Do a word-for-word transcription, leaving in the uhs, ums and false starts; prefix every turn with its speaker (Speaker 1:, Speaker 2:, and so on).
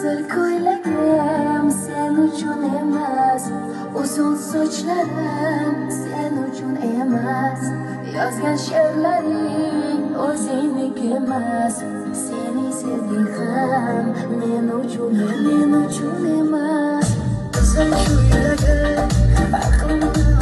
Speaker 1: Qizil ko'ylagim sen uchun emas, uzun sochlarim sen uchun emas, yozgan she'rlaring o'zingniki emas, seni sevging ham men uchun men uchun emas. Qizil ko'ylagim aqlimni